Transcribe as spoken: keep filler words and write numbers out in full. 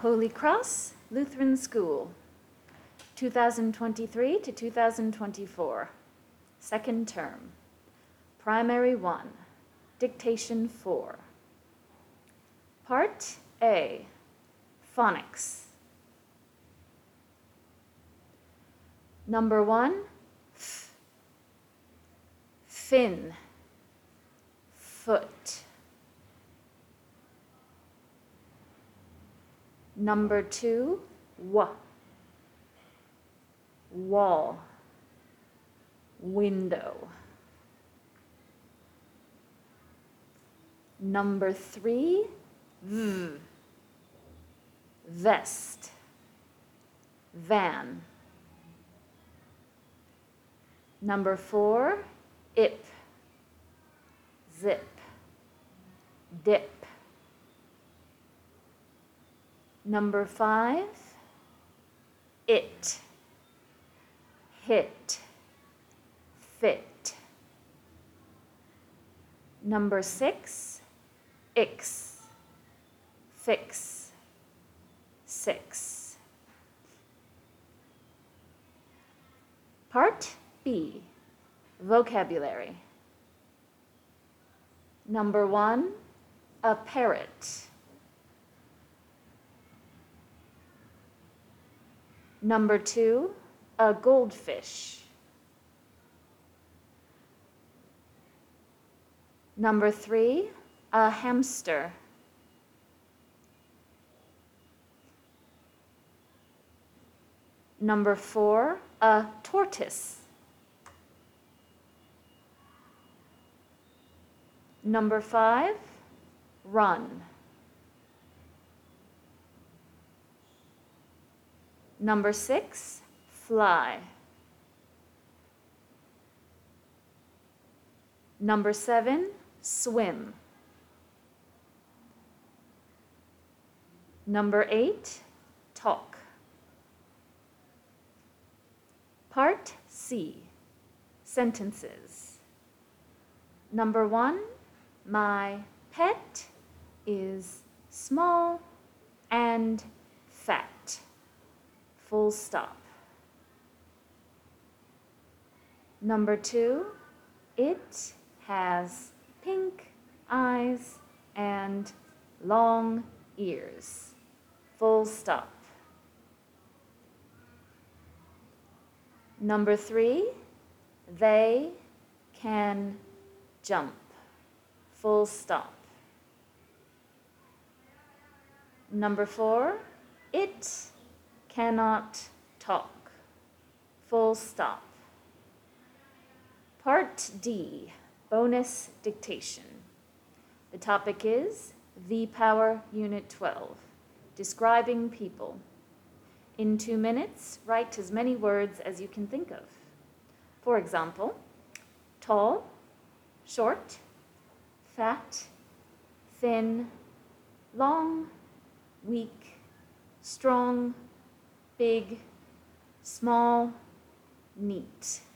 Holy Cross Lutheran School, two thousand twenty-three to two thousand twenty-four, second term, Primary one, Dictation four. Part A, Phonics. Number one, f, fin, foot. Number two, w, wall, window. Number three, v, vest, van. Number four, ip, zip, dip. Number five, it, hit, fit. Number six, ix, fix, six. Part B, vocabulary. Number one, a parrot. Number two, a goldfish. Number three, a hamster. Number four, a tortoise. Number five, run. Number six, fly. Number seven, swim. Number eight, talk. Part C, sentences. Number one, my pet is small and fat. Full stop. Number two, it has pink eyes and long ears. Full stop. Number three, they can jump. Full stop. Number four, it cannot talk. Full stop. Part D, bonus dictation. The topic is V Power Unit twelve, describing people. In two minutes, write as many words as you can think of. For example, tall, short, fat, thin, long, weak, strong, big, small, neat.